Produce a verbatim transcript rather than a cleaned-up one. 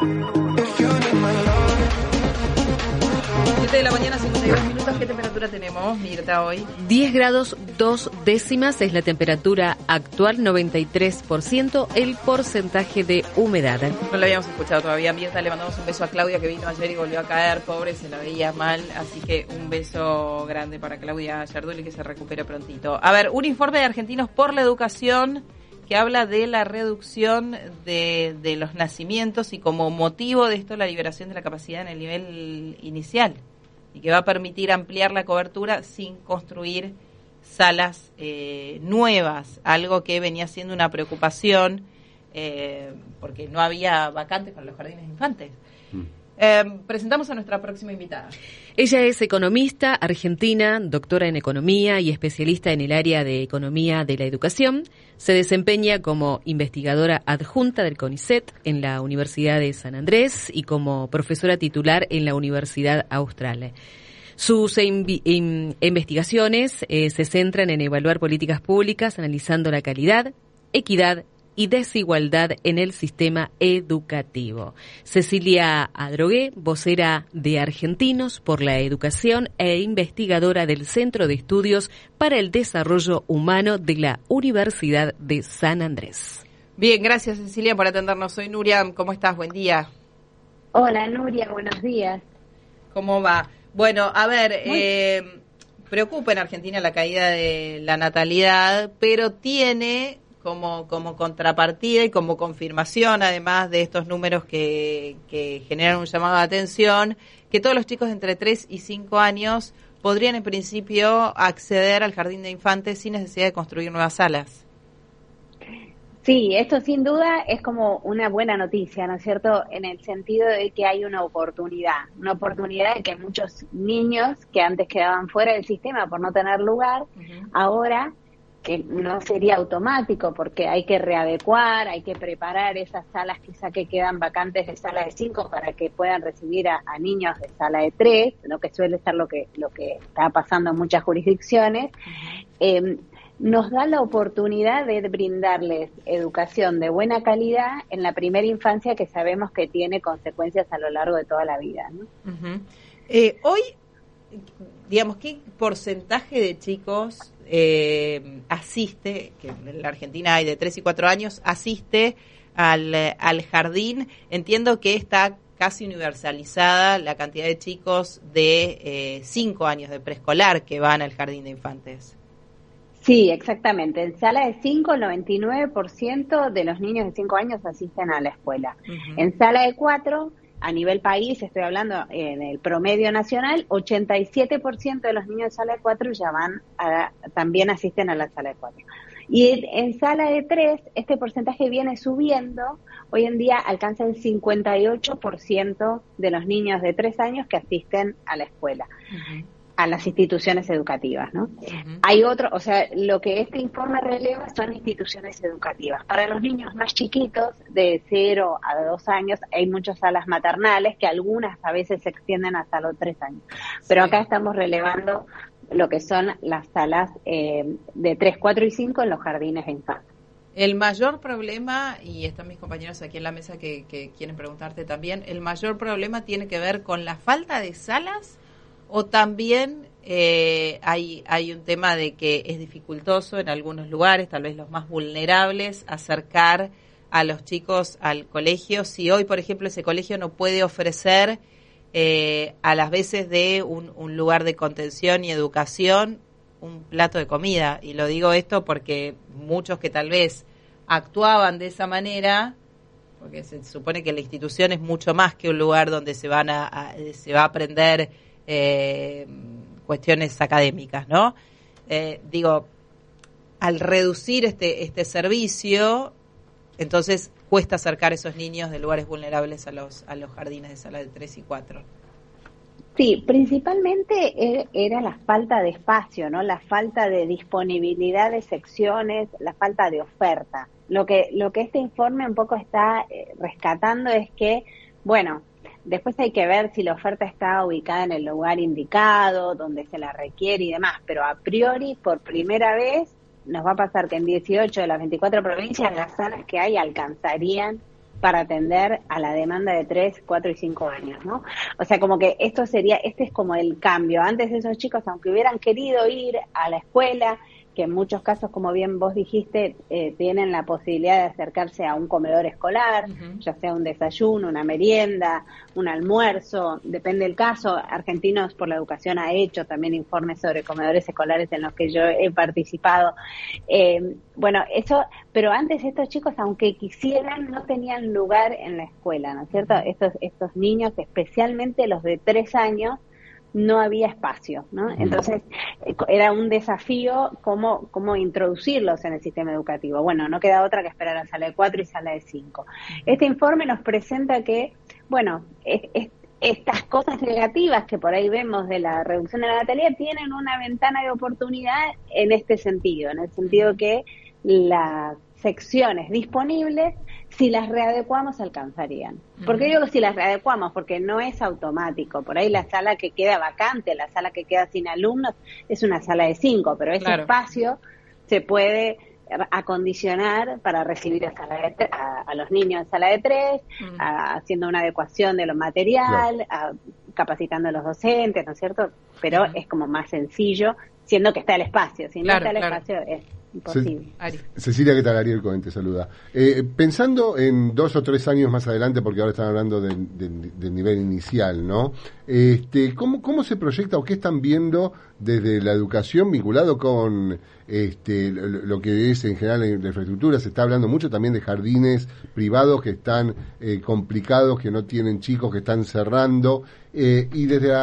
siete de la mañana, cincuenta y dos minutos. ¿Qué temperatura tenemos, Mirta, hoy? diez grados dos décimas es la temperatura actual, noventa y tres por ciento el porcentaje de humedad. No lo habíamos escuchado todavía. Mirta, le mandamos un beso a Claudia, que vino ayer y volvió a caer, pobre, se la veía mal, así que un beso grande para Claudia Yarduli, que se recupere prontito. A ver, un informe de Argentinos por la Educación que habla de la reducción de, de los nacimientos y como motivo de esto la liberación de la capacidad en el nivel inicial, y que va a permitir ampliar la cobertura sin construir salas eh, nuevas, algo que venía siendo una preocupación eh, porque no había vacantes para los jardines de infantes. Mm. Eh, presentamos a nuestra próxima invitada. Ella es economista argentina, doctora en economía y especialista en el área de economía de la educación. Se desempeña como investigadora adjunta del CONICET en la Universidad de San Andrés y como profesora titular en la Universidad Austral. Sus invi- in- investigaciones eh, se centran en evaluar políticas públicas, analizando la calidad, equidad y desigualdad en el sistema educativo. Cecilia Adrogué, vocera de Argentinos por la Educación e investigadora del Centro de Estudios para el Desarrollo Humano de la Universidad de San Andrés. Bien, gracias Cecilia por atendernos. Soy Nuria, ¿cómo estás? Buen día. Hola Nuria, buenos días. ¿Cómo va? Bueno, a ver, eh, preocupa en Argentina la caída de la natalidad, pero tiene como como contrapartida y como confirmación, además de estos números que, que generan un llamado de atención, que todos los chicos de entre tres y cinco años podrían en principio acceder al jardín de infantes sin necesidad de construir nuevas salas. Sí, esto sin duda es como una buena noticia, ¿no es cierto? En el sentido de que hay una oportunidad, una oportunidad de que muchos niños que antes quedaban fuera del sistema por no tener lugar, uh-huh. ahora que no sería automático porque hay que readecuar, hay que preparar esas salas quizá que quedan vacantes de sala de cinco para que puedan recibir a, a niños de sala de tres, lo que suele ser lo que lo que está pasando en muchas jurisdicciones. Uh-huh. Eh, nos da la oportunidad de brindarles educación de buena calidad en la primera infancia, que sabemos que tiene consecuencias a lo largo de toda la vida, ¿no? Uh-huh. Eh, hoy, digamos, ¿qué porcentaje de chicos eh, asiste, que en la Argentina hay de tres y cuatro años, asiste al, al jardín? Entiendo que está casi universalizada la cantidad de chicos de cinco eh, años de preescolar que van al jardín de infantes. Sí, exactamente. En sala de cinco, el noventa y nueve por ciento de los niños de cinco años asisten a la escuela. Uh-huh. En sala de cuatro, a nivel país, estoy hablando en el promedio nacional, ochenta y siete por ciento de los niños de sala de cuatro ya van a, también asisten a la sala de cuatro. Y en, en sala de tres, este porcentaje viene subiendo. Hoy en día alcanza el cincuenta y ocho por ciento de los niños de tres años que asisten a la escuela. Uh-huh. A las instituciones educativas, ¿no? Uh-huh. Hay otro, o sea, lo que este informe releva son instituciones educativas. Para los niños más chiquitos, de cero a dos años, hay muchas salas maternales, que algunas a veces se extienden hasta los tres años. Pero sí. Acá estamos relevando lo que son las salas eh, de tres, cuatro y cinco en los jardines de infantes. El mayor problema, y están mis compañeros aquí en la mesa que, que quieren preguntarte también, el mayor problema tiene que ver con la falta de salas. ¿O también eh, hay hay un tema de que es dificultoso en algunos lugares, tal vez los más vulnerables, acercar a los chicos al colegio? Si hoy, por ejemplo, ese colegio no puede ofrecer eh, a las veces de un, un lugar de contención y educación un plato de comida. Y lo digo esto porque muchos que tal vez actuaban de esa manera, porque se supone que la institución es mucho más que un lugar donde se van a, a se va a aprender Eh, cuestiones académicas, ¿no? Eh, digo, al reducir este este servicio, entonces cuesta acercar a esos niños de lugares vulnerables a los a los jardines de sala de tres y cuatro. Sí, principalmente era la falta de espacio, ¿no? La falta de disponibilidad de secciones, la falta de oferta. Lo que lo que este informe un poco está rescatando es que, bueno, después hay que ver si la oferta está ubicada en el lugar indicado, donde se la requiere y demás, pero a priori, por primera vez, nos va a pasar que en dieciocho de las veinticuatro provincias las salas que hay alcanzarían para atender a la demanda de tres, cuatro y cinco años, ¿no? O sea, como que esto sería, este es como el cambio. Antes esos chicos, aunque hubieran querido ir a la escuela, que en muchos casos, como bien vos dijiste, eh, tienen la posibilidad de acercarse a un comedor escolar, uh-huh. ya sea un desayuno, una merienda, un almuerzo, depende del caso. Argentinos por la Educación ha hecho también informes sobre comedores escolares en los que yo he participado. Eh, bueno, eso, pero antes estos chicos, aunque quisieran, no tenían lugar en la escuela, ¿no es cierto? Estos, estos niños, especialmente los de tres años, no había espacio, ¿no? Entonces, era un desafío cómo, cómo introducirlos en el sistema educativo. Bueno, no queda otra que esperar a sala de cuatro y sala de cinco. Este informe nos presenta que, bueno, es, es, estas cosas negativas que por ahí vemos de la reducción de la natalidad tienen una ventana de oportunidad en este sentido, en el sentido que las secciones disponibles, si las readecuamos, alcanzarían. ¿Por qué digo que si las readecuamos? Porque no es automático. Por ahí la sala que queda vacante, la sala que queda sin alumnos, es una sala de cinco, pero ese claro. espacio se puede acondicionar para recibir a, sala de tre- a, a los niños en sala de tres, uh-huh. a, haciendo una adecuación de lo material, claro. a, capacitando a los docentes, ¿no es cierto? Pero uh-huh. es como más sencillo, siendo que está el espacio. Si claro, no está el claro. espacio, es imposible. Ce- Cecilia, ¿qué tal? Ariel Cohen te saluda. Eh, pensando en dos o tres años más adelante, porque ahora están hablando del de, de nivel inicial, ¿no? Este, ¿cómo, ¿Cómo se proyecta o qué están viendo desde la educación vinculado con este, lo, lo que es en general en la infraestructura? Se está hablando mucho también de jardines privados que están eh, complicados, que no tienen chicos, que están cerrando, eh, y desde la